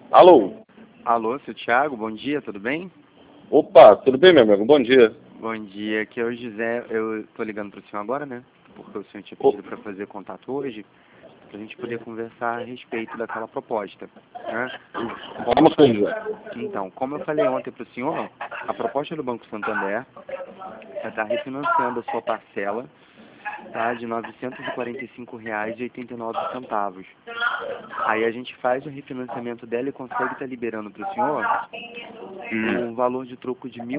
Alô? Alô, seu Thiago, bom dia, tudo bem? Opa, tudo bem, meu amigo? Bom dia. Bom dia, aqui é o José, eu tô ligando pro senhor agora, né? Porque o senhor tinha Ô, pedido para fazer contato hoje, pra gente poder conversar a respeito daquela proposta, né? vamos ver, José. Então, como eu falei ontem pro senhor, a proposta do Banco Santander é estar refinanciando a sua parcela, tá, de R$ 945,89. Aí a gente faz o refinanciamento dela e consegue estar liberando para o senhor um valor de troco de R$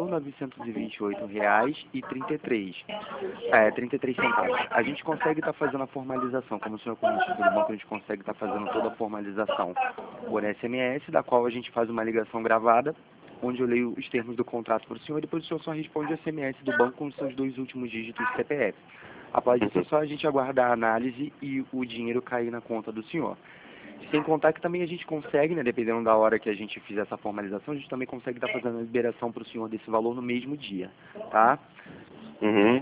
1.928,33. 33 centavos. A gente consegue estar fazendo a formalização, como o senhor é correntista do banco, a gente consegue estar fazendo toda a formalização por SMS, da qual a gente faz uma ligação gravada, onde eu leio os termos do contrato para o senhor e depois o senhor só responde o SMS do banco com os seus 2 últimos dígitos do CPF. Após isso é só a gente aguardar a análise e o dinheiro cair na conta do senhor. Sem contar que também a gente consegue, né, dependendo da hora que a gente fizer essa formalização, a gente também consegue estar fazendo a liberação para o senhor desse valor no mesmo dia, tá? Uhum.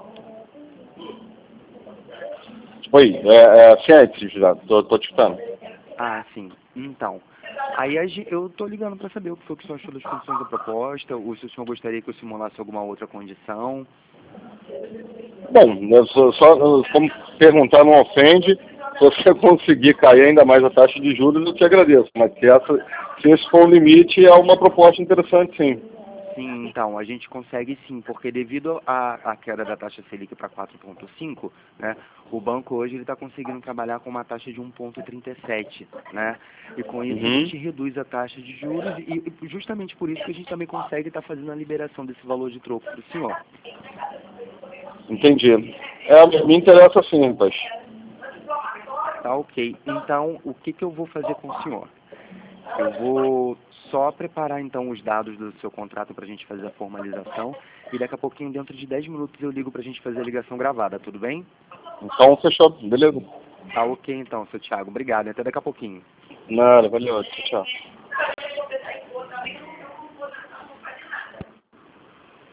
Oi, Fiat, José, tô te escutando. Ah, sim. Então, aí eu tô ligando para saber o que foi que o senhor achou das condições da proposta, ou se o senhor gostaria que eu simulasse alguma outra condição. Bom, como perguntar não ofende, se você conseguir cair ainda mais a taxa de juros, eu te agradeço. Mas se esse for o limite, é uma proposta interessante, sim. Sim, então, a gente consegue sim, porque devido à queda da taxa Selic para 4,5, né, o banco hoje está conseguindo trabalhar com uma taxa de 1,37, né, e com isso a Uhum. gente reduz a taxa de juros e justamente por isso que a gente também consegue estar fazendo a liberação desse valor de troco para o senhor. Entendi. Me interessa sim, rapaz. Tá ok. Então, o que eu vou fazer com o senhor? Eu vou só preparar então os dados do seu contrato para a gente fazer a formalização e daqui a pouquinho, dentro de 10 minutos, eu ligo para a gente fazer a ligação gravada, tudo bem? Então, fechou. Beleza. Tá ok então, seu Thiago. Obrigado. Até daqui a pouquinho. Nada, valeu. Tchau, tchau.